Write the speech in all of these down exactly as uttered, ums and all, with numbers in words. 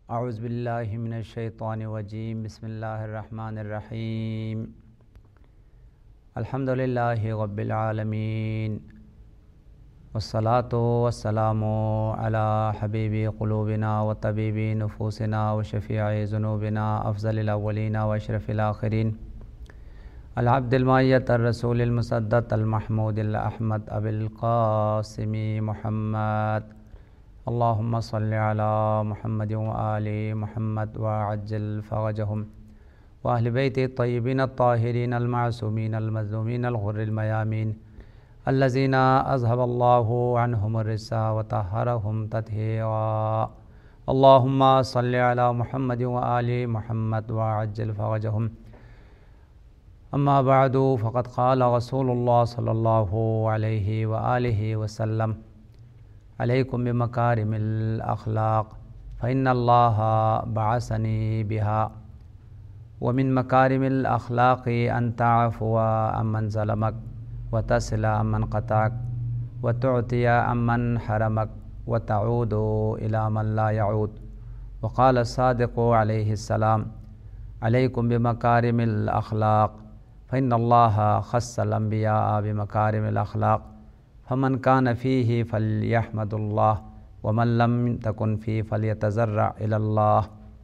اعوذ باللہ من الشیطان الرجیم بسم اللہ الرحمن الرحیم الحمد للہ رب العالمین والصلاة والسلام علی حبیب قلوبنا و طبیب نفوسنا و شفیع ذنوبنا افضل الاولین و اشرف الاخرین العبد المعیت الرسول المصدق المحمود الاحمد ابی القاسم محمد اللہم صلی علی محمد و آل محمد وعجل فرجہم و اہل بیت الطیبین الطاہرین المعصومین المظلومین الغر المیامین الذین اذهب اللہ عنہم الرجس وطہرہم تطہیرا اللہم صلی علی محمد و آل محمد وعجل فرجہم اما بعد فقد قال رسول اللہ صلی اللہ علیہ وآلہ وسلم علیکم بمکارم الاخلاق فإن اللہ بعثنی بها ومن مکارم الاخلاق ان تعفو عمن ظلمک وتصل عمن قطعک وتعطی عمن حرمک وتعود الى من لا يعود وقال الصادق علیہ السلام علیکم بمکارم الاخلاق فإن اللہ خص الانبیاء بمکارم الاخلاق فمن کان فیہ فلیحمد اللہ ومن لم تکن فیہ فلیتضرع الی اللہ۔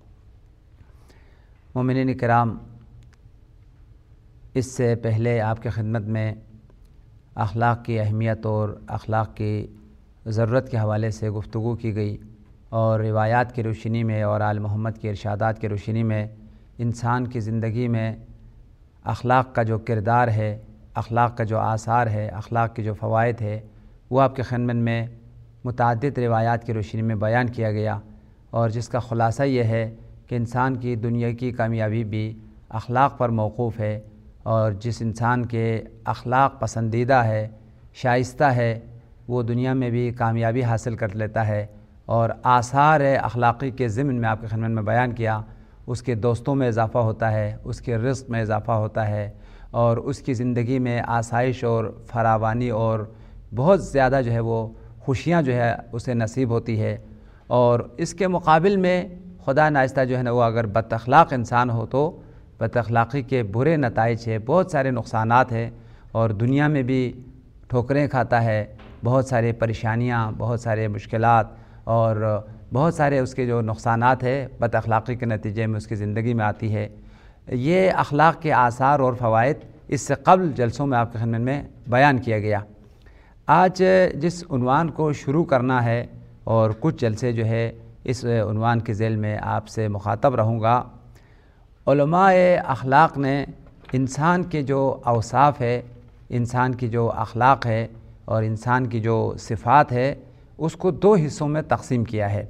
مومنین کرام، اس سے پہلے آپ کی خدمت میں اخلاق کی اہمیت اور اخلاق کی ضرورت کے حوالے سے گفتگو کی گئی، اور روایات کی روشنی میں اور آل محمد کے ارشادات کی روشنی میں انسان کی زندگی میں اخلاق کا جو کردار ہے، اخلاق کا جو آثار ہے، اخلاق کے جو فوائد ہے، وہ آپ کے خدمت میں متعدد روایات کی روشنی میں بیان کیا گیا، اور جس کا خلاصہ یہ ہے کہ انسان کی دنیا کی کامیابی بھی اخلاق پر موقوف ہے، اور جس انسان کے اخلاق پسندیدہ ہے، شائستہ ہے، وہ دنیا میں بھی کامیابی حاصل کر لیتا ہے، اور آثار اخلاقی کے ضمن میں آپ کے خدمت میں بیان کیا، اس کے دوستوں میں اضافہ ہوتا ہے، اس کے رزق میں اضافہ ہوتا ہے، اور اس کی زندگی میں آسائش اور فراوانی اور بہت زیادہ جو ہے وہ خوشیاں جو ہے اسے نصیب ہوتی ہے۔ اور اس کے مقابل میں خدا ناخواستہ جو ہے نا وہ اگر بد اخلاق انسان ہو تو بد اخلاقی کے برے نتائج ہے، بہت سارے نقصانات ہیں، اور دنیا میں بھی ٹھوکریں کھاتا ہے، بہت سارے پریشانیاں، بہت سارے مشکلات اور بہت سارے اس کے جو نقصانات ہے بد اخلاقی کے نتیجے میں اس کی زندگی میں آتی ہے۔ یہ اخلاق کے آثار اور فوائد اس سے قبل جلسوں میں آپ کی خدمت میں بیان کیا گیا۔ آج جس عنوان کو شروع کرنا ہے، اور کچھ جلسے جو ہے اس عنوان کے ذیل میں آپ سے مخاطب رہوں گا، علماء اخلاق نے انسان کے جو اوصاف ہے، انسان کی جو اخلاق ہے اور انسان کی جو صفات ہے، اس کو دو حصوں میں تقسیم کیا ہے۔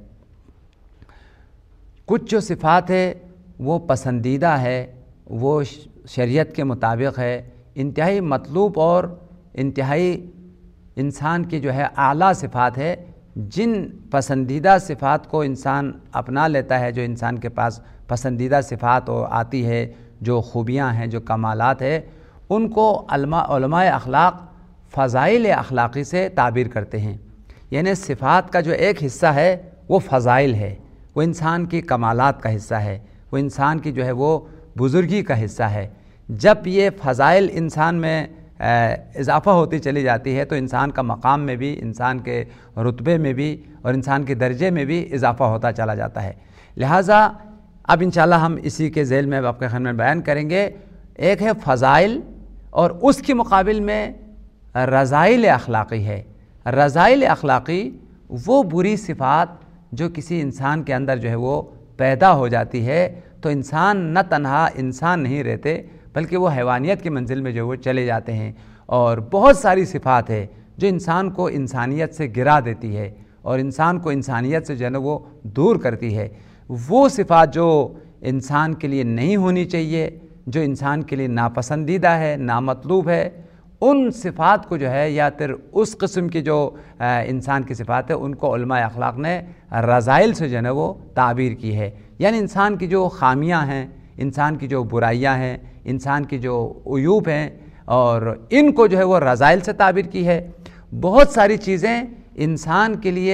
کچھ جو صفات ہے وہ پسندیدہ ہے، وہ شریعت کے مطابق ہے، انتہائی مطلوب اور انتہائی انسان کی جو ہے اعلیٰ صفات ہے، جن پسندیدہ صفات کو انسان اپنا لیتا ہے، جو انسان کے پاس پسندیدہ صفات آتی ہے، جو خوبیاں ہیں، جو کمالات ہیں، ان کو علماء اخلاق فضائل اخلاقی سے تعبیر کرتے ہیں۔ یعنی صفات کا جو ایک حصہ ہے وہ فضائل ہے، وہ انسان کی کمالات کا حصہ ہے، وہ انسان کی جو ہے وہ بزرگی کا حصہ ہے۔ جب یہ فضائل انسان میں اضافہ ہوتی چلی جاتی ہے تو انسان کا مقام میں بھی، انسان کے رتبے میں بھی اور انسان کے درجے میں بھی اضافہ ہوتا چلا جاتا ہے۔ لہٰذا اب انشاءاللہ ہم اسی کے ذیل میں آپ کے خدمت میں بیان کریں گے۔ ایک ہے فضائل، اور اس کے مقابل میں رذائل اخلاقی ہے۔ رذائل اخلاقی وہ بری صفات جو کسی انسان کے اندر جو ہے وہ پیدا ہو جاتی ہے، تو انسان نہ تنہا انسان نہیں رہتے بلکہ وہ حیوانیت کی منزل میں جو وہ چلے جاتے ہیں، اور بہت ساری صفات ہے جو انسان کو انسانیت سے گرا دیتی ہے اور انسان کو انسانیت سے جو ہے نا وہ دور کرتی ہے۔ وہ صفات جو انسان کے لیے نہیں ہونی چاہیے، جو انسان کے لیے ناپسندیدہ ہے، نامطلوب ہے، ان صفات کو جو ہے یا پھر اس قسم کی جو انسان کی صفات ہے ان کو علماء اخلاق نے رذائل سے جو ہے وہ تعبیر کی ہے۔ یعنی انسان کی جو خامیاں ہیں، انسان کی جو برائیاں ہیں، انسان کی جو عیوب ہیں، اور ان کو جو ہے وہ رذائل سے تعبیر کی ہے۔ بہت ساری چیزیں انسان کے لیے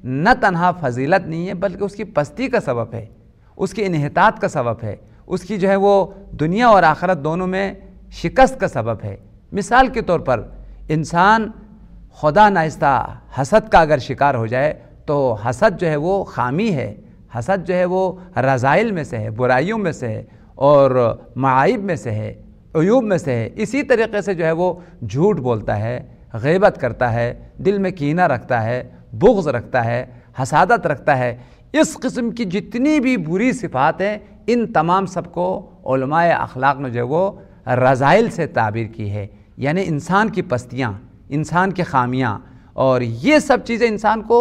نہ تنہا فضیلت نہیں ہے بلکہ اس کی پستی کا سبب ہے، اس کی انحطاط کا سبب ہے، اس کی جو ہے وہ دنیا اور آخرت دونوں میں شکست کا سبب ہے۔ مثال کے طور پر انسان خدا ناخواستہ حسد کا اگر شکار ہو جائے تو حسد جو ہے وہ خامی ہے، حسد جو ہے وہ رذائل میں سے ہے، برائیوں میں سے ہے اور معائب میں سے ہے، عیوب میں سے ہے۔ اسی طریقے سے جو ہے وہ جھوٹ بولتا ہے، غیبت کرتا ہے، دل میں کینہ رکھتا ہے، بغض رکھتا ہے، حسادت رکھتا ہے۔ اس قسم کی جتنی بھی بری صفات ہیں ان تمام سب کو علماء اخلاق نے جو ہے وہ رذائل سے تعبیر کی ہے، یعنی انسان کی پستیاں، انسان کی خامیاں، اور یہ سب چیزیں انسان کو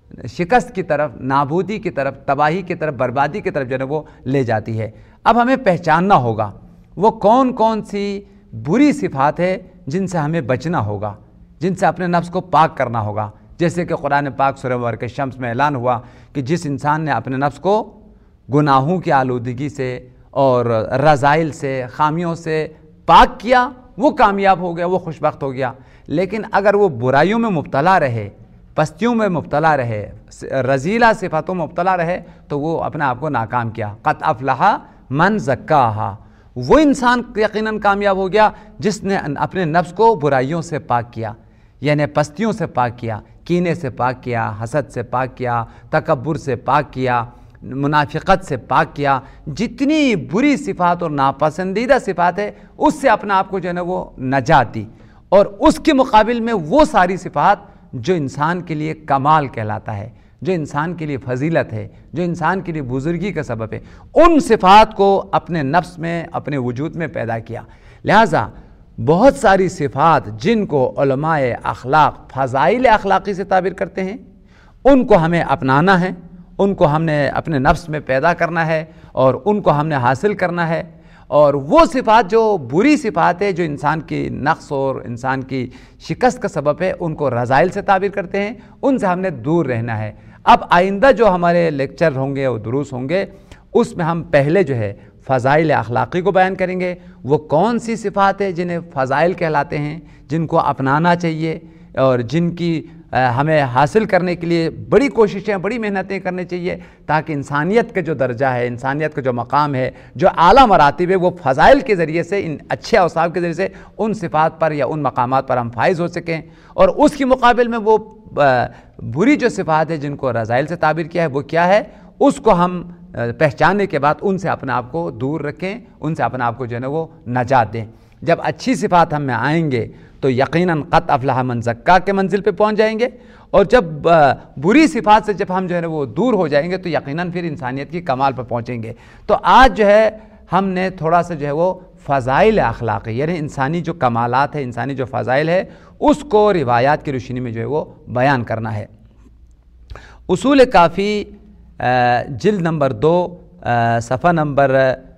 شکست کی طرف، نابودی کی طرف، تباہی کی طرف، بربادی کی طرف جو ہے وہ لے جاتی ہے۔ اب ہمیں پہچاننا ہوگا وہ کون کون سی بری صفات ہے جن سے ہمیں بچنا ہوگا، جن سے اپنے نفس کو پاک کرنا ہوگا۔ جیسے کہ قرآن پاک سورہ مبارکہ شمس میں اعلان ہوا کہ جس انسان نے اپنے نفس کو گناہوں کی آلودگی سے اور رذائل سے، خامیوں سے پاک کیا وہ کامیاب ہو گیا، وہ خوشبخت ہو گیا۔ لیکن اگر وہ برائیوں میں مبتلا رہے، پستیوں میں مبتلا رہے، رذیلہ صفاتوں میں مبتلا رہے تو وہ اپنے آپ کو ناکام کیا۔ قد افلح من زکاہا، وہ انسان یقیناً کامیاب ہو گیا جس نے اپنے نفس کو برائیوں سے پاک کیا، یعنی پستیوں سے پاک کیا، کینے سے پاک کیا، حسد سے پاک کیا، تکبر سے پاک کیا، منافقت سے پاک کیا۔ جتنی بری صفات اور ناپسندیدہ صفات ہے اس سے اپنا آپ کو جو ہے نا وہ نجات دی، اور اس کے مقابل میں وہ ساری صفات جو انسان کے لیے کمال کہلاتا ہے، جو انسان کے لیے فضیلت ہے، جو انسان کے لیے بزرگی کا سبب ہے، ان صفات کو اپنے نفس میں، اپنے وجود میں پیدا کیا۔ لہٰذا بہت ساری صفات جن کو علماء اخلاق فضائل اخلاقی سے تعبیر کرتے ہیں ان کو ہمیں اپنانا ہے، ان کو ہم نے اپنے نفس میں پیدا کرنا ہے اور ان کو ہم نے حاصل کرنا ہے۔ اور وہ صفات جو بری صفات ہے جو انسان کی نقص اور انسان کی شکست کا سبب ہے ان کو رذائل سے تعبیر کرتے ہیں، ان سے ہم نے دور رہنا ہے۔ اب آئندہ جو ہمارے لیکچر ہوں گے اور دروس ہوں گے اس میں ہم پہلے جو ہے فضائل اخلاقی کو بیان کریں گے، وہ کون سی صفات ہے جنہیں فضائل کہلاتے ہیں، جن کو اپنانا چاہیے اور جن کی ہمیں حاصل کرنے کے لیے بڑی کوششیں، بڑی محنتیں کرنی چاہیے تاکہ انسانیت کا جو درجہ ہے، انسانیت کا جو مقام ہے، جو اعلیٰ مراتب ہے، وہ فضائل کے ذریعے سے، ان اچھے اوصاف کے ذریعے سے ان صفات پر یا ان مقامات پر ہم فائز ہو سکیں۔ اور اس کے مقابل میں وہ بری جو صفات ہے جن کو رذائل سے تعبیر کیا ہے وہ کیا ہے، اس کو ہم پہچاننے کے بعد ان سے اپنے آپ کو دور رکھیں، ان سے اپنے آپ کو جو ہے نا وہ نجات دیں۔ جب اچھی صفات ہم میں آئیں گے تو یقیناً قد افلح من زکا کے منزل پہ پہنچ جائیں گے، اور جب بری صفات سے جب ہم جو ہے نا وہ دور ہو جائیں گے تو یقیناً پھر انسانیت کی کمال پر پہنچیں گے۔ تو آج جو ہے ہم نے تھوڑا سا جو ہے وہ فضائل اخلاقی یعنی انسانی جو کمالات ہے، انسانی جو فضائل ہے اس کو روایات کی روشنی میں جو ہے وہ بیان کرنا ہے۔ اصول کافی جلد نمبر دو صفحہ نمبر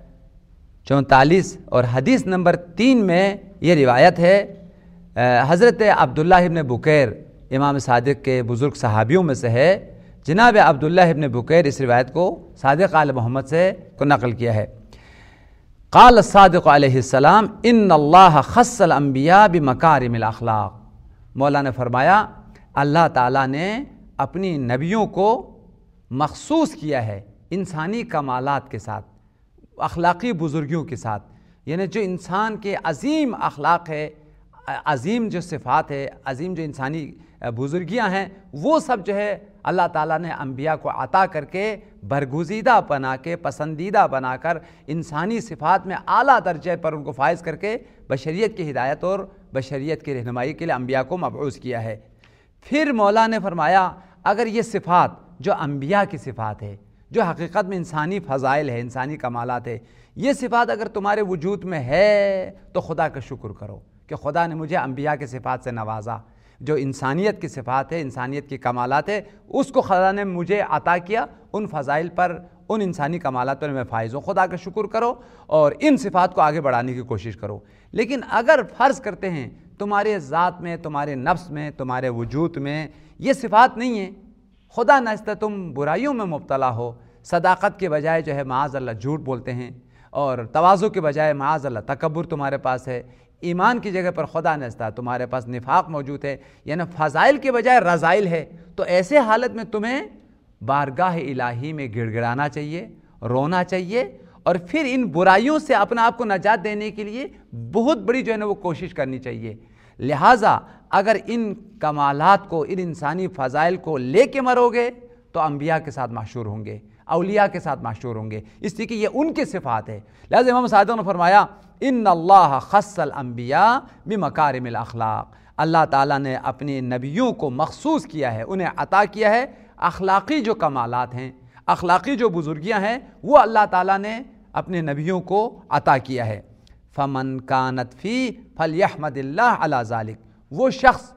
چونتالیس اور حدیث نمبر تین میں یہ روایت ہے، حضرت عبداللہ ابن بکیر امام صادق کے بزرگ صحابیوں میں سے ہے، جناب عبداللہ ابن بکیر اس روایت کو صادق آل محمد سے کو نقل کیا ہے۔ قال الصادق علیہ السلام ان اللہ خص الانبیاء بمکارم الاخلاق، مولا نے فرمایا اللہ تعالیٰ نے اپنی نبیوں کو مخصوص کیا ہے انسانی کمالات کے ساتھ، اخلاقی بزرگیوں کے ساتھ، یعنی جو انسان کے عظیم اخلاق ہے، عظیم جو صفات ہے، عظیم جو انسانی بزرگیاں ہیں، وہ سب جو ہے اللہ تعالیٰ نے انبیاء کو عطا کر کے برگزیدہ بنا کے، پسندیدہ بنا کر، انسانی صفات میں اعلیٰ درجے پر ان کو فائز کر کے بشریت کی ہدایت اور بشریت کی رہنمائی کے لیے انبیاء کو مبعوث کیا ہے۔ پھر مولا نے فرمایا اگر یہ صفات جو انبیاء کی صفات ہے، جو حقیقت میں انسانی فضائل ہے، انسانی کمالات ہے، یہ صفات اگر تمہارے وجود میں ہے تو خدا کا شکر کرو کہ خدا نے مجھے انبیاء کی صفات سے نوازا۔ جو انسانیت کی صفات ہے، انسانیت کی کمالات ہے، اس کو خدا نے مجھے عطا کیا، ان فضائل پر، ان انسانی کمالات پر میں فائز ہوں۔ خدا کا شکر کرو اور ان صفات کو آگے بڑھانے کی کوشش کرو۔ لیکن اگر فرض کرتے ہیں تمہارے ذات میں، تمہارے نفس میں، تمہارے وجود میں یہ صفات نہیں ہیں، خدا نخواستہ تم برائیوں میں مبتلا ہو، صداقت کے بجائے جو ہے معاذ اللہ جھوٹ بولتے ہیں، اور تواضع کے بجائے معاذ اللہ تکبر تمہارے پاس ہے، ایمان کی جگہ پر خدا نستا، تمہارے پاس نفاق موجود ہے، یعنی فضائل کے بجائے رذائل ہے، تو ایسے حالت میں تمہیں بارگاہ الہی میں گڑ گڑانا چاہیے، رونا چاہیے، اور پھر ان برائیوں سے اپنے آپ کو نجات دینے کے لیے بہت بڑی جو ہے نا وہ کوشش کرنی چاہیے۔ لہٰذا اگر ان کمالات کو، ان انسانی فضائل کو لے کے مرو گے تو انبیاء کے ساتھ محشور ہوں گے، اولیاء کے ساتھ محشور ہوں گے، اس لیے کہ یہ ان کے صفات ہے۔ لہٰذا امام صادق نے فرمایا ان اللہ خص الانبیاء بمکارم الاخلاق، اللہ تعالیٰ نے اپنے نبیوں کو مخصوص کیا ہے، انہیں عطا کیا ہے اخلاقی جو کمالات ہیں، اخلاقی جو بزرگیاں ہیں، وہ اللہ تعالیٰ نے اپنے نبیوں کو عطا کیا ہے۔ فمن کانت فی فلیحمد اللہ علی ذالک، وہ شخص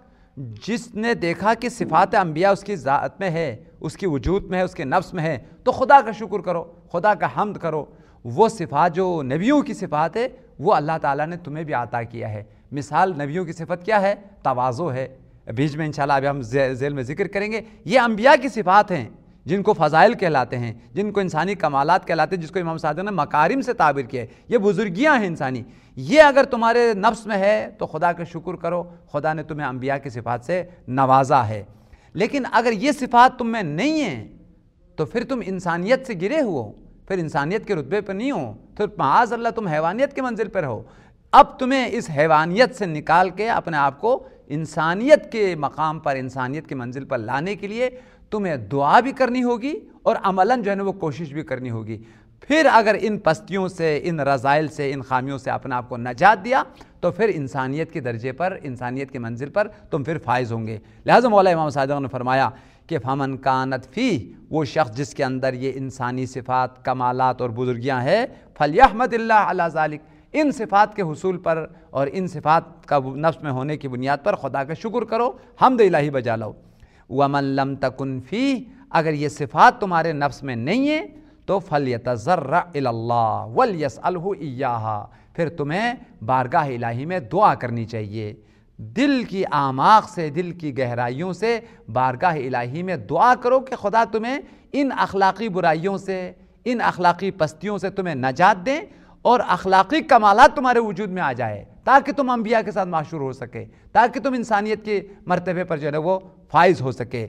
جس نے دیکھا کہ صفات انبیاء اس کی ذات میں ہے، اس کی وجود میں ہے، اس کے نفس میں ہے، تو خدا کا شکر کرو، خدا کا حمد کرو۔ وہ صفات جو نبیوں کی صفات ہے وہ اللہ تعالیٰ نے تمہیں بھی عطا کیا ہے۔ مثال نبیوں کی صفت کیا ہے؟ تواضع ہے، بیچ میں انشاءاللہ ابھی ہم ذیل میں ذکر کریں گے۔ یہ انبیاء کی صفات ہیں جن کو فضائل کہلاتے ہیں، جن کو انسانی کمالات کہلاتے ہیں، جس کو امام صادق نے مکارم سے تعبیر کیا ہے، یہ بزرگیاں ہیں انسانی۔ یہ اگر تمہارے نفس میں ہے تو خدا کا شکر کرو، خدا نے تمہیں انبیاء کی صفات سے نوازا ہے۔ لیکن اگر یہ صفات تم میں نہیں ہیں تو پھر تم انسانیت سے گرے ہو، پھر انسانیت کے رتبے پر نہیں ہو، پھر معاذ اللہ تم حیوانیت کے منزل پر ہو۔ اب تمہیں اس حیوانیت سے نکال کے اپنے آپ کو انسانیت کے مقام پر، انسانیت کے منزل پر لانے کے لیے تمہیں دعا بھی کرنی ہوگی اور عملاً جو ہے نا وہ کوشش بھی کرنی ہوگی۔ پھر اگر ان پستیوں سے، ان رذائل سے، ان خامیوں سے اپنے آپ کو نجات دیا تو پھر انسانیت کے درجے پر، انسانیت کے منزل پر تم پھر فائز ہوں گے۔ لہٰذا مولا امام صادق نے فرمایا کہ فمن کانت فی، وہ شخص جس کے اندر یہ انسانی صفات، کمالات اور بزرگیاں ہیں، فلیحمد اللہ علی ذالک، ان صفات کے حصول پر اور ان صفات کا نفس میں ہونے کی بنیاد پر خدا کا شکر کرو، حمد الہی بجا لو۔ ومن لم تکن فی، اگر یہ صفات تمہارے نفس میں نہیں ہیں تو فلیتضرع الی اللہ ولیسألہ ایہا، پھر تمہیں بارگاہ الہی میں دعا کرنی چاہیے، دل کی اعماق سے، دل کی گہرائیوں سے بارگاہ الہی میں دعا کرو کہ خدا تمہیں ان اخلاقی برائیوں سے، ان اخلاقی پستیوں سے تمہیں نجات دیں اور اخلاقی کمالات تمہارے وجود میں آ جائے، تاکہ تم انبیاء کے ساتھ معشور ہو سکے، تاکہ تم انسانیت کے مرتبے پر جو ہے وہ فائز ہو سکے۔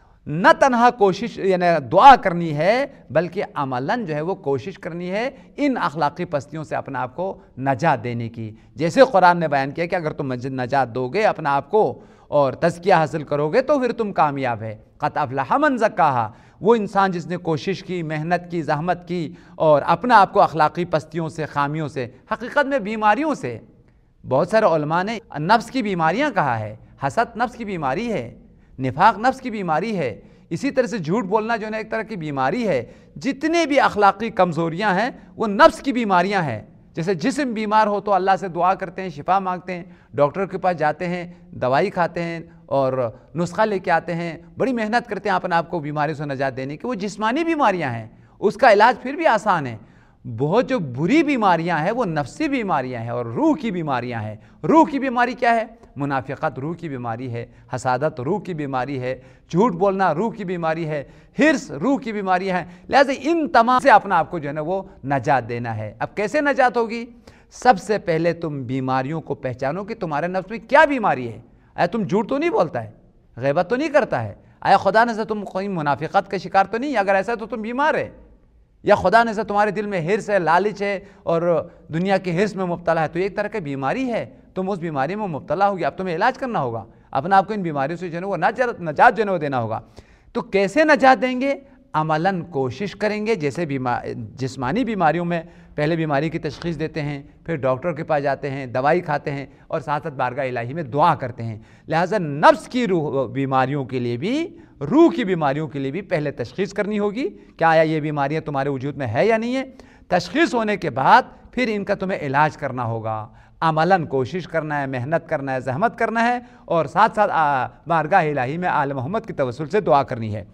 نہ تنہا کوشش یعنی دعا کرنی ہے، بلکہ عملاً جو ہے وہ کوشش کرنی ہے ان اخلاقی پستیوں سے اپنے آپ کو نجات دینے کی۔ جیسے قرآن نے بیان کیا کہ اگر تم نجات دو گے اپنے آپ کو اور تزکیہ حاصل کرو گے تو پھر تم کامیاب ہے۔ قد افلح من زکاہا، وہ انسان جس نے کوشش کی، محنت کی، زحمت کی اور اپنے آپ کو اخلاقی پستیوں سے، خامیوں سے، حقیقت میں بیماریوں سے، بہت سارے علماء نے نفس کی بیماریاں کہا ہے، حسد نفس کی بیماری ہے، نفاق نفس کی بیماری ہے، اسی طرح سے جھوٹ بولنا جو ہے ایک طرح کی بیماری ہے۔ جتنے بھی اخلاقی کمزوریاں ہیں وہ نفس کی بیماریاں ہیں۔ جیسے جسم بیمار ہو تو اللہ سے دعا کرتے ہیں، شفا مانگتے ہیں، ڈاکٹر کے پاس جاتے ہیں، دوائی کھاتے ہیں اور نسخہ لے کے آتے ہیں، بڑی محنت کرتے ہیں اپنے آپ کو بیماری سے نجات دینے کی۔ وہ جسمانی بیماریاں ہیں، اس کا علاج پھر بھی آسان ہے۔ بہت جو بری بیماریاں ہیں وہ نفسی بیماریاں ہیں اور روح کی بیماریاں ہیں۔ روح کی بیماری کیا ہے؟ منافقت روح کی بیماری ہے، حسادت روح کی بیماری ہے، جھوٹ بولنا روح کی بیماری ہے، حرص روح کی بیماری ہے۔ لہذا ان تمام سے اپنا آپ کو جو ہے نا وہ نجات دینا ہے۔ اب کیسے نجات ہوگی؟ سب سے پہلے تم بیماریوں کو پہچانو کہ تمہارے نفس میں کیا بیماری ہے۔ آیا تم جھوٹ تو نہیں بولتا ہے، غیبت تو نہیں کرتا ہے، آیا خدا نے سے تم کوئی منافقت کا شکار تو نہیں؟ اگر ایسا ہے تو تم بیمار ہے، یا خدا نے سے تمہارے دل میں حرص ہے، لالچ ہے اور دنیا کے حرص میں مبتلا ہے، تو ایک طرح کی بیماری ہے، تم اس بیماری میں مبتلا ہوگی۔ اب تمہیں علاج کرنا ہوگا، اپنے آپ کو ان بیماریوں سے جو ہے وہ نجات جو ہے وہ دینا ہوگا۔ تو کیسے نجات دیں گے؟ عملاً کوشش کریں گے۔ جیسے جسمانی بیماریوں میں پہلے بیماری کی تشخیص دیتے ہیں، پھر ڈاکٹر کے پاس جاتے ہیں، دوائی کھاتے ہیں اور ساتھ ساتھ بارگاہ الہی میں دعا کرتے ہیں۔ لہٰذا نفس کی روح بیماریوں کے لیے بھی، روح کی بیماریوں کے لیے بھی پہلے تشخیص کرنی ہوگی کہ آیا یہ بیماریاں تمہارے وجود میں ہے یا نہیں ہے۔ تشخیص ہونے کے بعد پھر ان کا تمہیں علاج کرنا ہوگا، عملاً کوشش کرنا ہے، محنت کرنا ہے، زحمت کرنا ہے اور ساتھ ساتھ بارگاہ الہی میں آل محمد کی توسل سے دعا کرنی ہے۔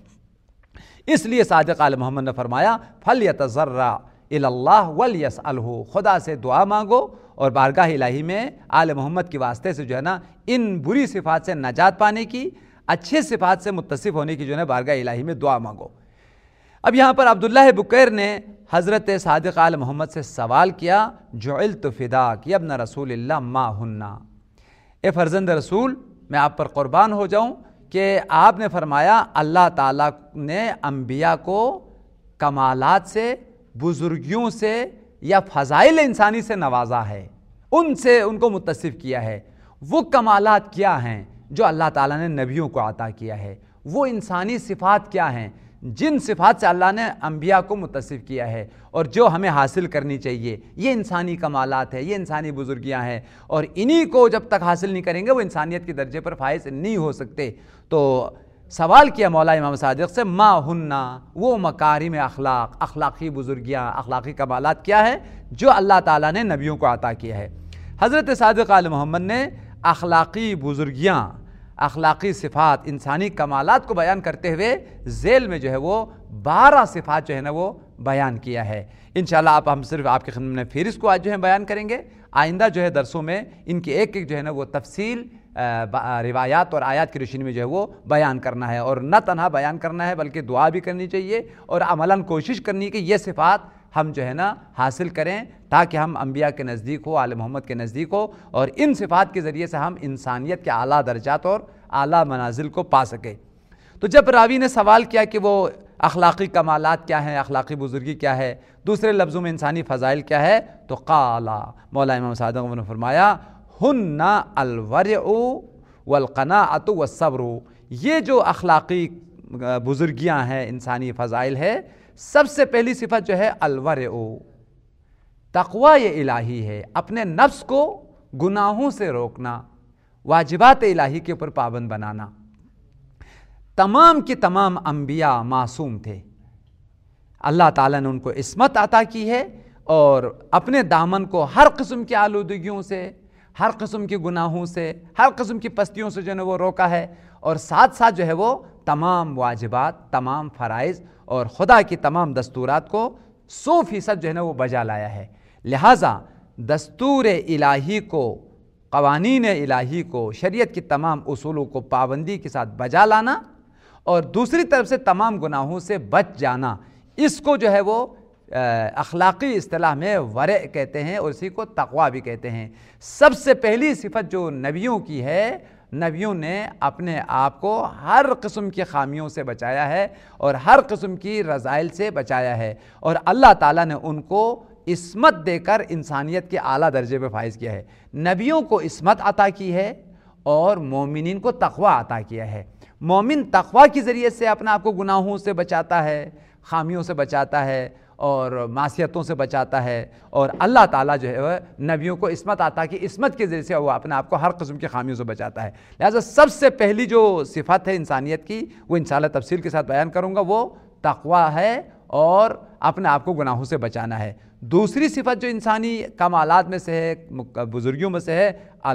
اس لیے صادق آل محمد نے فرمایا فَلْيَتَضَرَّعْ إِلَى اللَّهِ وَلْيَسْأَلْهُ، خدا سے دعا مانگو اور بارگاہ الہی میں آل محمد کے واسطے سے جو ہے نا ان بری صفات سے نجات پانے کی، اچھے صفات سے متصف ہونے کی جو ہے نا بارگاہ الہی میں دعا مانگو۔ اب یہاں پر عبداللہ بکیر نے حضرت صادق آل محمد سے سوال کیا، جعلت فداک یا ابن رسول اللہ ما ہننا، اے فرزند رسول میں آپ پر قربان ہو جاؤں کہ آپ نے فرمایا اللہ تعالیٰ نے انبیاء کو کمالات سے، بزرگیوں سے یا فضائل انسانی سے نوازا ہے، ان سے ان کو متصف کیا ہے۔ وہ کمالات کیا ہیں جو اللہ تعالیٰ نے نبیوں کو عطا کیا ہے؟ وہ انسانی صفات کیا ہیں جن صفات سے اللہ نے انبیاء کو متصف کیا ہے اور جو ہمیں حاصل کرنی چاہیے؟ یہ انسانی کمالات ہے، یہ انسانی بزرگیاں ہیں، اور انہی کو جب تک حاصل نہیں کریں گے وہ انسانیت کے درجے پر فائز نہیں ہو سکتے۔ تو سوال کیا مولا امام صادق سے، ما ہننا، وہ مکارم اخلاق، اخلاقی بزرگیاں، اخلاقی کمالات کیا ہے جو اللہ تعالیٰ نے نبیوں کو عطا کیا ہے؟ حضرت صادق آل محمد نے اخلاقی بزرگیاں، اخلاقی صفات، انسانی کمالات کو بیان کرتے ہوئے ذیل میں جو ہے وہ بارہ صفات جو ہے نا وہ بیان کیا ہے۔ انشاءاللہ آپ ہم صرف آپ کے خدمت میں پھر اس کو آج جو ہے بیان کریں گے، آئندہ جو ہے درسوں میں ان کی ایک ایک جو ہے نا وہ تفصیل روایات اور آیات کی روشنی میں جو ہے وہ بیان کرنا ہے، اور نہ تنہا بیان کرنا ہے بلکہ دعا بھی کرنی چاہیے اور عملاً کوشش کرنی کہ یہ صفات ہم جو ہے نا حاصل کریں تاکہ ہم انبیاء کے نزدیک ہو، آل محمد کے نزدیک ہو، اور ان صفات کے ذریعے سے ہم انسانیت کے اعلیٰ درجات اور اعلیٰ منازل کو پا سکیں۔ تو جب راوی نے سوال کیا کہ وہ اخلاقی کمالات کیا ہیں، اخلاقی بزرگی کیا ہے، دوسرے لفظوں میں انسانی فضائل کیا ہے، تو قالا، مولا امام صادق نے فرمایا، ہن الورع والقناعۃ والصبر، یہ جو اخلاقی بزرگیاں ہیں، انسانی فضائل ہے، سب سے پہلی صفت جو ہے الورع، تقوی یہ الہی ہے، اپنے نفس کو گناہوں سے روکنا، واجبات الہی کے اوپر پابند بنانا۔ تمام کے تمام انبیاء معصوم تھے، اللہ تعالیٰ نے ان کو عصمت عطا کی ہے اور اپنے دامن کو ہر قسم کی آلودگیوں سے، ہر قسم کے گناہوں سے، ہر قسم کی پستیوں سے جو ہے وہ روکا ہے، اور ساتھ ساتھ جو ہے وہ تمام واجبات، تمام فرائض اور خدا کی تمام دستورات کو سو فیصد جو ہے نا وہ بجا لایا ہے۔ لہٰذا دستور الہی کو، قوانین الہی کو، شریعت کی تمام اصولوں کو پابندی کے ساتھ بجا لانا اور دوسری طرف سے تمام گناہوں سے بچ جانا، اس کو جو ہے وہ اخلاقی اصطلاح میں ورع کہتے ہیں اور اسی کو تقوی بھی کہتے ہیں۔ سب سے پہلی صفت جو نبیوں کی ہے، نبیوں نے اپنے آپ کو ہر قسم کی خامیوں سے بچایا ہے اور ہر قسم کی رذائل سے بچایا ہے، اور اللہ تعالیٰ نے ان کو عصمت دے کر انسانیت کے اعلیٰ درجے پہ فائز کیا ہے۔ نبیوں کو عصمت عطا کی ہے اور مومنین کو تقوی عطا کیا ہے۔ مومن تقوی کے ذریعے سے اپنا آپ کو گناہوں سے بچاتا ہے، خامیوں سے بچاتا ہے اور معصیتوں سے بچاتا ہے، اور اللہ تعالیٰ جو ہے وہ نبیوں کو عصمت عطا کی، عصمت کے ذریعے سے وہ اپنے آپ کو ہر قسم کی خامیوں سے بچاتا ہے۔ لہٰذا سب سے پہلی جو صفت ہے انسانیت کی، وہ انشاءاللہ تفصیل کے ساتھ بیان کروں گا، وہ تقوی ہے اور اپنے آپ کو گناہوں سے بچانا ہے۔ دوسری صفت جو انسانی کمالات میں سے ہے، بزرگیوں میں سے ہے،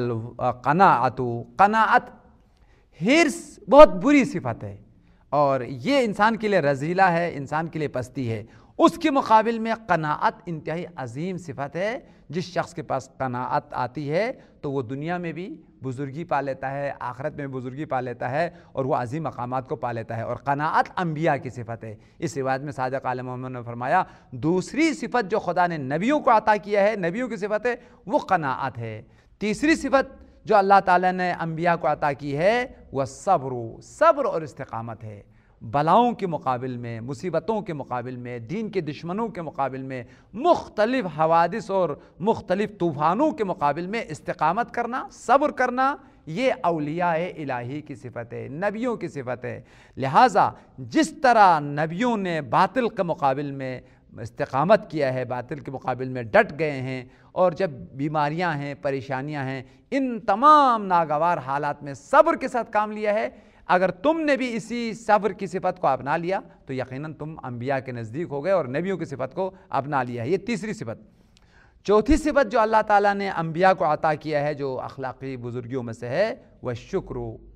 القناعۃ، قناعت، حرص بہت بری صفت ہے اور یہ انسان کے لیے رذیلہ ہے، انسان کے لیے پستی ہے۔ اس کے مقابل میں قناعت انتہائی عظیم صفت ہے۔ جس شخص کے پاس قناعت آتی ہے تو وہ دنیا میں بھی بزرگی پا لیتا ہے، آخرت میں بزرگی پا لیتا ہے اور وہ عظیم مقامات کو پا لیتا ہے، اور قناعت انبیاء کی صفت ہے۔ اس روایت میں صادق آل محمد نے فرمایا، دوسری صفت جو خدا نے نبیوں کو عطا کیا ہے، نبیوں کی صفت ہے، وہ قناعت ہے۔ تیسری صفت جو اللہ تعالیٰ نے انبیاء کو عطا کی ہے وہ صبر، صبر اور استقامت ہے۔ بلاؤں کے مقابل میں، مصیبتوں کے مقابل میں، دین کے دشمنوں کے مقابل میں، مختلف حوادث اور مختلف طوفانوں کے مقابل میں استقامت کرنا، صبر کرنا، یہ اولیاء الہی کی صفت ہے، نبیوں کی صفت ہے۔ لہٰذا جس طرح نبیوں نے باطل کے مقابل میں استقامت کیا ہے، باطل کے مقابل میں ڈٹ گئے ہیں، اور جب بیماریاں ہیں، پریشانیاں ہیں، ان تمام ناگوار حالات میں صبر کے ساتھ کام لیا ہے، اگر تم نے بھی اسی صبر کی صفت کو اپنا لیا تو یقیناً تم انبیاء کے نزدیک ہو گئے اور نبیوں کی صفت کو اپنا لیا ہے۔ یہ تیسری صفت۔ چوتھی صفت جو اللہ تعالیٰ نے انبیاء کو عطا کیا ہے، جو اخلاقی بزرگیوں میں سے ہے، وہ شکر،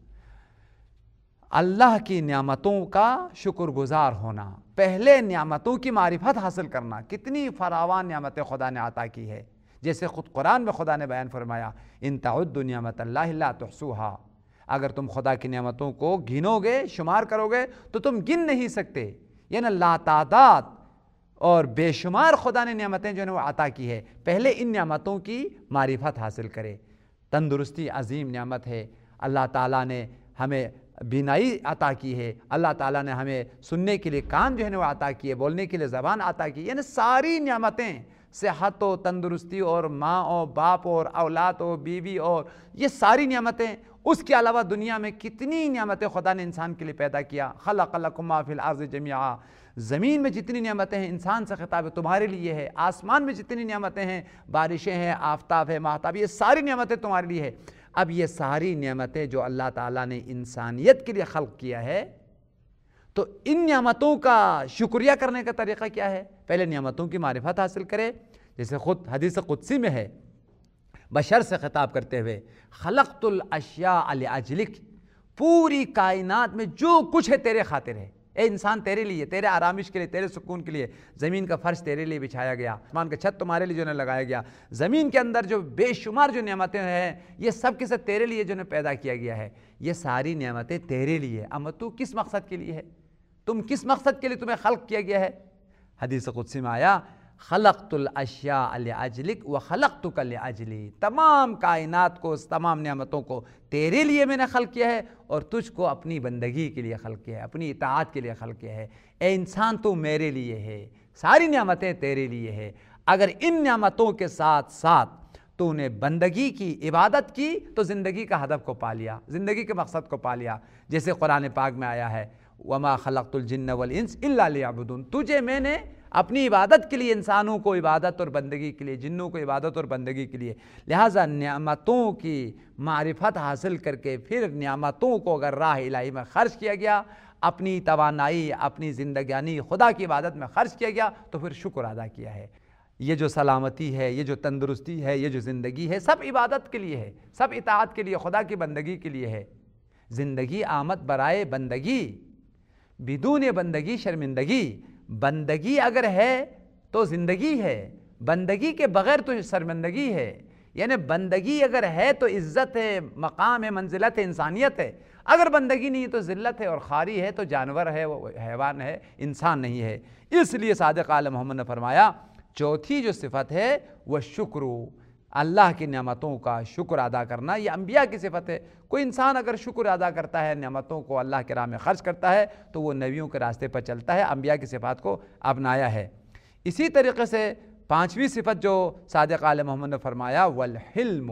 اللہ کی نعمتوں کا شکر گزار ہونا، پہلے نعمتوں کی معرفت حاصل کرنا۔ کتنی فراوان نعمتیں خدا نے عطا کی ہے، جیسے خود قرآن میں خدا نے بیان فرمایا، ان تعدوا نعمت اللہ لا تحصوها، اگر تم خدا کی نعمتوں کو گنو گے، شمار کرو گے تو تم گن نہیں سکتے، یعنی لا تعداد اور بے شمار خدا نے نعمتیں جو ہے وہ عطا کی ہے، پہلے ان نعمتوں کی معرفت حاصل کرے۔ تندرستی عظیم نعمت ہے، اللہ تعالیٰ نے ہمیں بینائی عطا کی ہے، اللہ تعالیٰ نے ہمیں سننے کے لیے کان جو ہے وہ عطا کی ہے، بولنے کے لیے زبان عطا کی ہے، یعنی ساری نعمتیں، صحت و تندرستی اور ماں اور باپ اور اولاد اور بیوی اور یہ ساری نعمتیں، اس کے علاوہ دنیا میں کتنی نعمتیں خدا نے انسان کے لیے پیدا کیا۔ خلق لکم ما فی الارض جمیعا، زمین میں جتنی نعمتیں ہیں انسان سے خطاب ہے تمہارے لیے ہے، آسمان میں جتنی نعمتیں ہیں، بارشیں ہیں، آفتاب ہے، ماہتاب، یہ ساری نعمتیں تمہارے لیے ہے۔ اب یہ ساری نعمتیں جو اللہ تعالیٰ نے انسانیت کے لیے خلق کیا ہے، تو ان نعمتوں کا شکریہ کرنے کا طریقہ کیا ہے؟ پہلے نعمتوں کی معرفت حاصل کرے، جیسے خود حدیث قدسی میں ہے، بشر سے خطاب کرتے ہوئے، خلقت الاشیاء لأجلک، پوری کائنات میں جو کچھ ہے تیرے خاطر ہے، اے انسان تیرے لیے، تیرے آرامش کے لیے، تیرے سکون کے لیے، زمین کا فرش تیرے لیے بچھایا گیا، آسمان کا چھت تمہارے لیے جو ہے لگایا گیا، زمین کے اندر جو بے شمار جو نعمتیں ہیں یہ سب کے سب تیرے لیے جو ہے پیدا کیا گیا ہے، یہ ساری نعمتیں تیرے لیے، اما تو کس مقصد کے لیے ہے؟ تم کس مقصد کے لیے تمہیں خلق کیا گیا ہے؟ حدیث قدسی میں آیا، خلقت الاشیاء لأجلک وخلقتک لأجلی، تمام کائنات کو، اس تمام نعمتوں کو تیرے لیے میں نے خلق کیا ہے اور تجھ کو اپنی بندگی کے لیے خلق کیا ہے، اپنی اطاعت کے لیے خلق کیا ہے۔ اے انسان تو میرے لیے ہے، ساری نعمتیں تیرے لیے ہے۔ اگر ان نعمتوں کے ساتھ ساتھ تو نے بندگی کی، عبادت کی، تو زندگی کا ہدف کو پا لیا، زندگی کے مقصد کو پا لیا، جیسے قرآن پاک میں آیا ہے، وَمَا خَلَقْتُ الْجِنَّ وَالْإِنسَ إِلَّا لِيَعْبُدُونَ، تجھے میں نے اپنی عبادت کے لیے، انسانوں کو عبادت اور بندگی کے لیے، جنوں کو عبادت اور بندگی کے لیے، لہٰذا نعمتوں کی معرفت حاصل کر کے پھر نعمتوں کو اگر راہ الہی میں خرچ کیا گیا، اپنی توانائی، اپنی زندگانی خدا کی عبادت میں خرچ کیا گیا، تو پھر شکر ادا کیا ہے۔ یہ جو سلامتی ہے، یہ جو تندرستی ہے، یہ جو زندگی ہے، سب عبادت کے لیے ہے، سب اطاعت کے لیے، خدا کی بندگی کے لیے ہے۔ زندگی آمد برائے بندگی، بدون بندگی شرمندگی، بندگی اگر ہے تو زندگی ہے، بندگی کے بغیر تو شرمندگی ہے، یعنی بندگی اگر ہے تو عزت ہے، مقام ہے، منزلت ہے، انسانیت ہے، اگر بندگی نہیں تو ذلت ہے اور خاری ہے، تو جانور ہے، وہ حیوان ہے، انسان نہیں ہے۔ اس لیے صادق آل محمد نے فرمایا چوتھی جو صفت ہے وہ شکر، اللہ کی نعمتوں کا شکر ادا کرنا، یہ انبیاء کی صفت ہے۔ کوئی انسان اگر شکر ادا کرتا ہے، نعمتوں کو اللہ کے راہ میں خرچ کرتا ہے، تو وہ نبیوں کے راستے پر چلتا ہے، انبیاء کی صفات کو اپنایا ہے۔ اسی طریقے سے پانچویں صفت جو صادق آل محمد نے فرمایا، والحلم،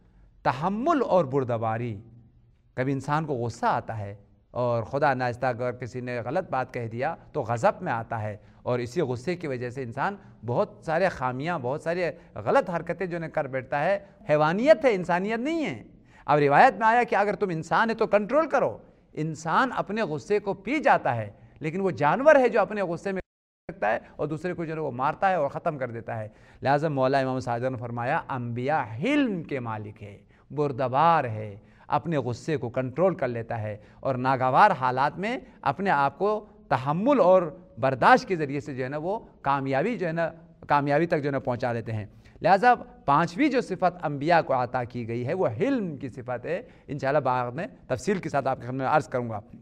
تحمل اور بردباری۔ کبھی انسان کو غصہ آتا ہے اور خدا ناخواستہ اگر کسی نے غلط بات کہہ دیا تو غضب میں آتا ہے، اور اسی غصے کی وجہ سے انسان بہت سارے خامیاں، بہت سارے غلط حرکتیں جو کر بیٹھتا ہے۔ حیوانیت ہے، انسانیت نہیں ہے۔ اب روایت میں آیا کہ اگر تم انسان ہے تو کنٹرول کرو۔ انسان اپنے غصے کو پی جاتا ہے، لیکن وہ جانور ہے جو اپنے غصے میں سکتا ہے اور دوسرے کو جو ہے وہ مارتا ہے اور ختم کر دیتا ہے۔ لہٰذا مولا امام صادق نے فرمایا انبیاء حلم کے مالک ہے، بردبار ہے، اپنے غصے کو کنٹرول کر لیتا ہے اور ناگوار حالات میں اپنے آپ کو تحمل اور برداشت کے ذریعے سے جو ہے نا وہ کامیابی جو ہے نا کامیابی تک جو ہے نا پہنچا دیتے ہیں۔ لہٰذا پانچویں جو صفت انبیاء کو عطا کی گئی ہے وہ حلم کی صفت ہے، انشاءاللہ بعد میں تفصیل کے ساتھ آپ کے سامنے عرض کروں گا۔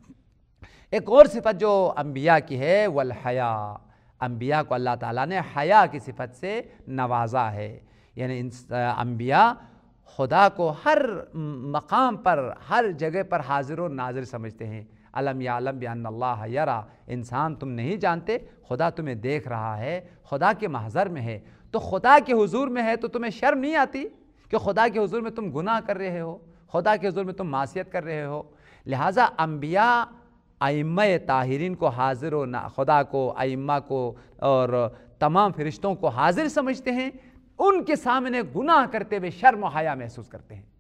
ایک اور صفت جو انبیاء کی ہے والحیا، انبیاء کو اللہ تعالیٰ نے حیا کی صفت سے نوازا ہے، یعنی انبیاء خدا کو ہر مقام پر، ہر جگہ پر حاضر و ناظر سمجھتے ہیں۔ علم یعلم بان اللہ یرا، انسان تم نہیں جانتے خدا تمہیں دیکھ رہا ہے، خدا کے محضر میں ہے۔ تو خدا کے حضور میں ہے تو تمہیں شرم نہیں آتی کہ خدا کے حضور میں تم گناہ کر رہے ہو، خدا کے حضور میں تم معصیت کر رہے ہو؟ لہٰذا انبیاء ائمہ طاہرین کو حاضر و خدا کو، ائمہ کو اور تمام فرشتوں کو حاضر سمجھتے ہیں، ان کے سامنے گناہ کرتے ہوئے شرم و حیا محسوس کرتے ہیں۔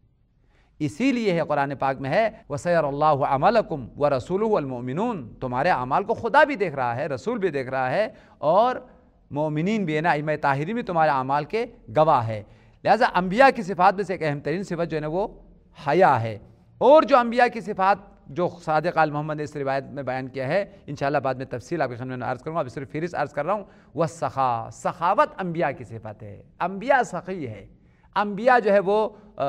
اسی لیے ہے قرآن پاک میں ہے وَسَيَرَ اللَّهُ عَمَلَكُمْ وَرَسُولُهُ وَالْمُؤْمِنُونَ، تمہارے اعمال کو خدا بھی دیکھ رہا ہے، رسول بھی دیکھ رہا ہے، اور مومنین بھی ہے نا، ائمہ طاہرین بھی تمہارے اعمال کے گواہ ہے۔ لہٰذا انبیاء کی صفات میں سے ایک اہم ترین صفت جو ہے نا وہ حیا ہے۔ اور جو انبیاء کی صفات جو صادق آل محمد نے اس روایت میں بیان کیا ہے، انشاءاللہ بعد میں تفصیل آپ کے سامنے عرض کروں گا، اب صرف فہرست عرض کر رہا ہوں۔ والسخا، سخاوت انبیاء کی صفت ہے، انبیاء سخی ہے، انبیاء جو ہے وہ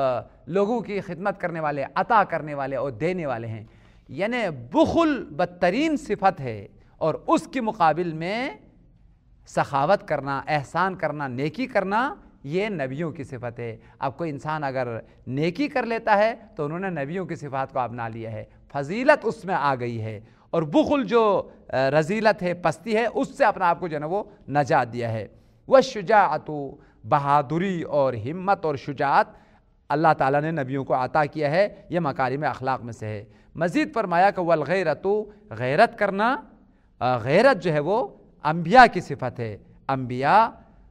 لوگوں کی خدمت کرنے والے، عطا کرنے والے اور دینے والے ہیں۔ یعنی بخل بدترین صفت ہے، اور اس کے مقابل میں سخاوت کرنا، احسان کرنا، نیکی کرنا، یہ نبیوں کی صفت ہے۔ اب کوئی انسان اگر نیکی کر لیتا ہے تو انہوں نے نبیوں کی صفات کو اپنا لیا ہے، فضیلت اس میں آ گئی ہے، اور بخل جو رذیلت ہے، پستی ہے، اس سے اپنا آپ کو جو ہے وہ نجات دیا ہے۔ والشجاعت، بہادری اور ہمت اور شجاعت اللہ تعالیٰ نے نبیوں کو عطا کیا ہے، یہ مکارم اخلاق میں سے ہے۔ مزید فرمایا کہ والغیرت، غیرت کرنا، غیرت جو ہے وہ انبیاء کی صفت ہے۔ انبیاء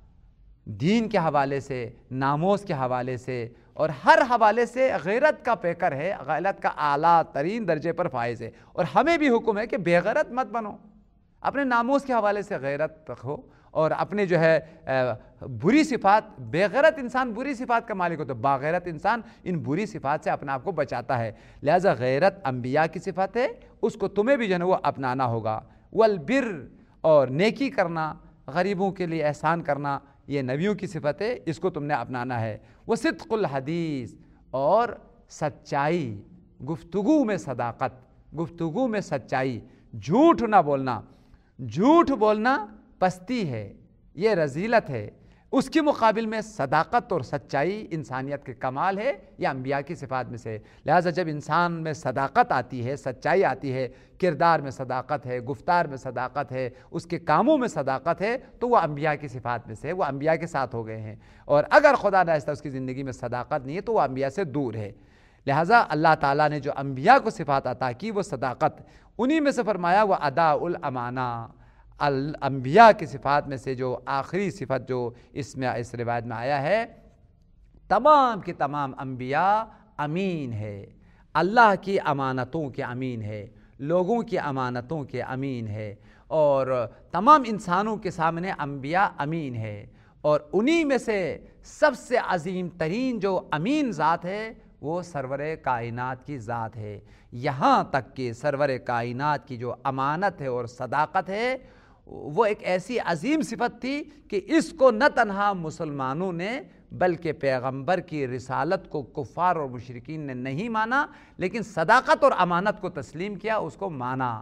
دین کے حوالے سے، ناموس کے حوالے سے اور ہر حوالے سے غیرت کا پیکر ہے، غیرت کا اعلیٰ ترین درجے پر فائز ہے، اور ہمیں بھی حکم ہے کہ بے غیرت مت بنو، اپنے ناموس کے حوالے سے غیرت رکھو، اور اپنے جو ہے بری صفات، بے غیرت انسان بری صفات کا مالک ہوتا ہے، باغیرت انسان ان بری صفات سے اپنے آپ کو بچاتا ہے۔ لہٰذا غیرت انبیاء کی صفت ہے، اس کو تمہیں بھی جو ہے وہ اپنانا ہوگا۔ والبر، اور نیکی کرنا، غریبوں کے لیے احسان کرنا، یہ نبیوں کی صفت ہے، اس کو تم نے اپنانا ہے۔ وصدق الحدیث، اور سچائی، گفتگو میں صداقت، گفتگو میں سچائی، جھوٹ نہ بولنا۔ جھوٹ بولنا پستی ہے، یہ رذیلت ہے، اس کے مقابل میں صداقت اور سچائی انسانیت کے کمال ہے، یہ انبیاء کی صفات میں سے۔ لہٰذا جب انسان میں صداقت آتی ہے، سچائی آتی ہے، کردار میں صداقت ہے، گفتار میں صداقت ہے، اس کے کاموں میں صداقت ہے، تو وہ انبیاء کی صفات میں سے، وہ انبیاء کے ساتھ ہو گئے ہیں۔ اور اگر خدا نخواستہ اس کی زندگی میں صداقت نہیں ہے تو وہ انبیاء سے دور ہے۔ لہٰذا اللہ تعالیٰ نے جو انبیاء کو صفات عطا کی وہ صداقت، انہی میں سے فرمایا وہ اداء الامانہ۔ الانبیاء کی صفات میں سے جو آخری صفت جو اس میں اس روایت میں آیا ہے، تمام کے تمام انبیاء امین ہے، اللہ کی امانتوں کے امین ہے، لوگوں کی امانتوں کے امین ہے، اور تمام انسانوں کے سامنے انبیاء امین ہے۔ اور انہی میں سے سب سے عظیم ترین جو امین ذات ہے وہ سرور کائنات کی ذات ہے۔ یہاں تک کہ سرور کائنات کی جو امانت ہے اور صداقت ہے وہ ایک ایسی عظیم صفت تھی کہ اس کو نہ تنہا مسلمانوں نے بلکہ پیغمبر کی رسالت کو کفار اور مشرکین نے نہیں مانا، لیکن صداقت اور امانت کو تسلیم کیا، اس کو مانا۔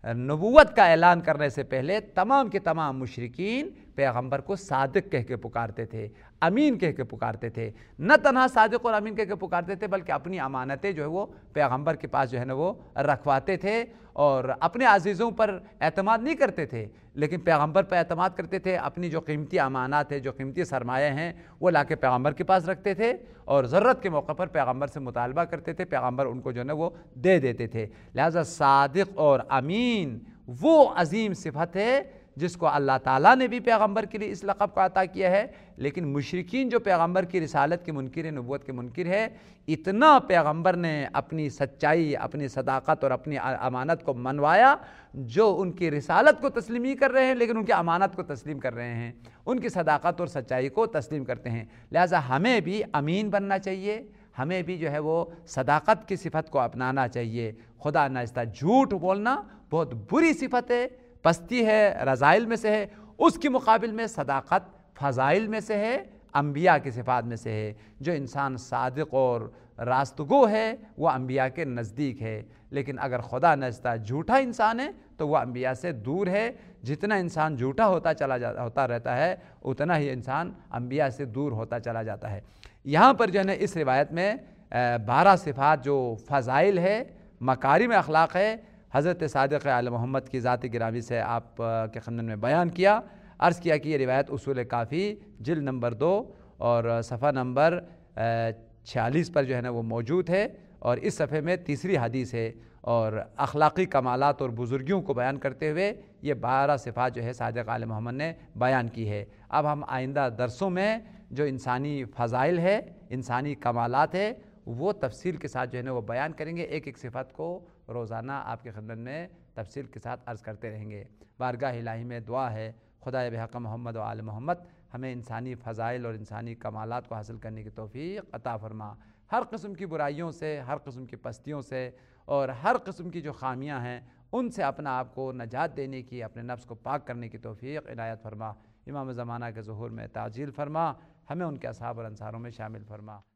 نبوت کا اعلان کرنے سے پہلے تمام کے تمام مشرکین پیغمبر کو صادق کہہ کے پکارتے تھے، امین کہہ کے پکارتے تھے، نہ تنہا صادق اور امین کہہ کے پکارتے تھے بلکہ اپنی امانتیں جو ہے وہ پیغمبر کے پاس جو ہے نا وہ رکھواتے تھے، اور اپنے عزیزوں پر اعتماد نہیں کرتے تھے لیکن پیغمبر پر اعتماد کرتے تھے۔ اپنی جو قیمتی امانات ہے، جو قیمتی سرمایہ ہیں، وہ لا کے پیغمبر کے پاس رکھتے تھے، اور ضرورت کے موقع پر پیغمبر سے مطالبہ کرتے تھے، پیغمبر ان کو جو ہے نا وہ دے دیتے تھے۔ لہٰذا صادق اور امین وہ عظیم صفت ہے جس کو اللہ تعالیٰ نے بھی پیغمبر کے لیے اس لقب کو عطا کیا ہے، لیکن مشرکین جو پیغمبر کی رسالت کے منکر ہے، نبوت کے منکر ہے، اتنا پیغمبر نے اپنی سچائی، اپنی صداقت اور اپنی امانت کو منوایا، جو ان کی رسالت کو تسلیم نہیں کر رہے ہیں لیکن ان کی امانت کو تسلیم کر رہے ہیں، ان کی صداقت اور سچائی کو تسلیم کرتے ہیں۔ لہٰذا ہمیں بھی امین بننا چاہیے، ہمیں بھی جو ہے وہ صداقت کی صفت کو اپنانا چاہیے۔ خدا نخواستہ جھوٹ بولنا بہت بری صفت ہے، پستی ہے، رذائل میں سے ہے، اس کے مقابل میں صداقت فضائل میں سے ہے، انبیاء کی صفات میں سے ہے۔ جو انسان صادق اور راستگو ہے وہ انبیاء کے نزدیک ہے، لیکن اگر خدا نخواستہ جھوٹا انسان ہے تو وہ انبیاء سے دور ہے۔ جتنا انسان جھوٹا ہوتا چلا جاتا ہوتا رہتا ہے اتنا ہی انسان انبیاء سے دور ہوتا چلا جاتا ہے۔ یہاں پر جو ہے نا اس روایت میں بارہ صفات جو فضائل ہے، مکارم اخلاق ہے، حضرت صادق آل محمد کی ذات گرامی سے آپ کے خدمت میں بیان کیا۔ عرض کیا کہ یہ روایت اصول کافی جلد نمبر دو اور صفحہ نمبر چھیالیس پر جو ہے نا وہ موجود ہے، اور اس صفحے میں تیسری حدیث ہے، اور اخلاقی کمالات اور بزرگیوں کو بیان کرتے ہوئے یہ بارہ صفات جو ہے صادق آل محمد نے بیان کی ہے۔ اب ہم آئندہ درسوں میں جو انسانی فضائل ہے، انسانی کمالات ہے، وہ تفصیل کے ساتھ جو ہے نا وہ بیان کریں گے، ایک ایک صفت کو روزانہ آپ کی خدمت میں تفصیل کے ساتھ عرض کرتے رہیں گے۔ بارگاہ الہی میں دعا ہے خدا بحق محمد و آل محمد ہمیں انسانی فضائل اور انسانی کمالات کو حاصل کرنے کی توفیق عطا فرما، ہر قسم کی برائیوں سے، ہر قسم کی پستیوں سے اور ہر قسم کی جو خامیاں ہیں ان سے اپنا آپ کو نجات دینے کی، اپنے نفس کو پاک کرنے کی توفیق عنایت فرما۔ امام زمانہ کے ظہور میں تعجیل فرما، ہمیں ان کے اصحاب اور انصاروں میں شامل فرما۔